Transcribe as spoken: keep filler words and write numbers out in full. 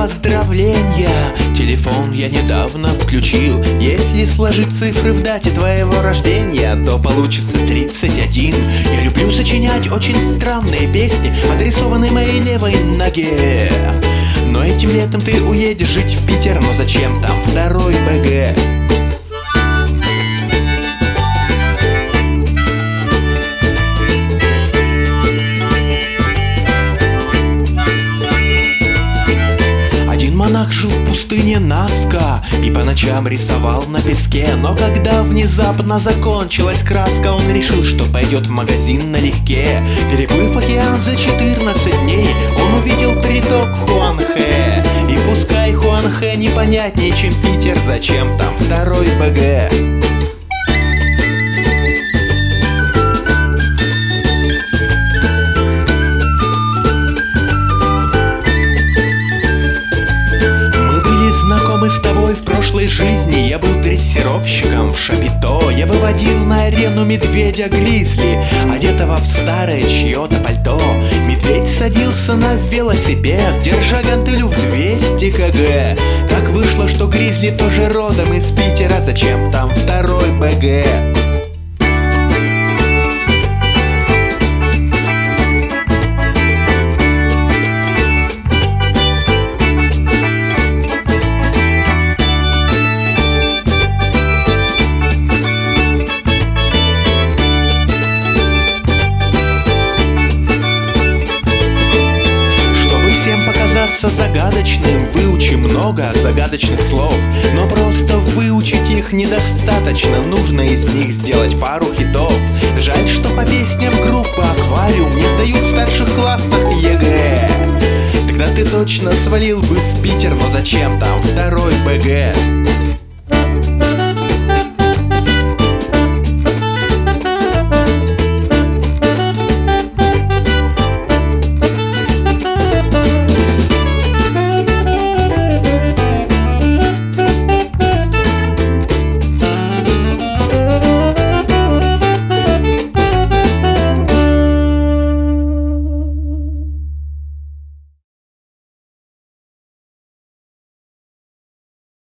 поздравления. Телефон я недавно включил. Если сложить цифры в дате твоего рождения, то получится тридцать один. Я люблю сочинять очень странные песни, адресованные моей левой ноге. Но этим летом ты уедешь жить в Питер, но зачем там второй БГ? Монах жил в пустыне Наска и по ночам рисовал на песке. Но когда внезапно закончилась краска, он решил, что пойдет в магазин налегке. Переплыв океан за четырнадцать дней, он увидел приток Хуанхэ. И пускай Хуанхэ непонятнее, чем Питер, зачем там второй БГ? Знакомы с тобой в прошлой жизни. Я был дрессировщиком в Шапито. Я выводил на арену медведя-гризли, одетого в старое чье-то пальто. Медведь садился на велосипед, держа гантелю в двести килограмм. Так вышло, что гризли тоже родом из Питера. Зачем там второй БГ? Загадочным выучи много загадочных слов, но просто выучить их недостаточно. Нужно из них сделать пару хитов. Жаль, что по песням группы Аквариум не сдают в старших классах ЕГЭ. Тогда ты точно свалил бы в Питер, но зачем там второй БГ?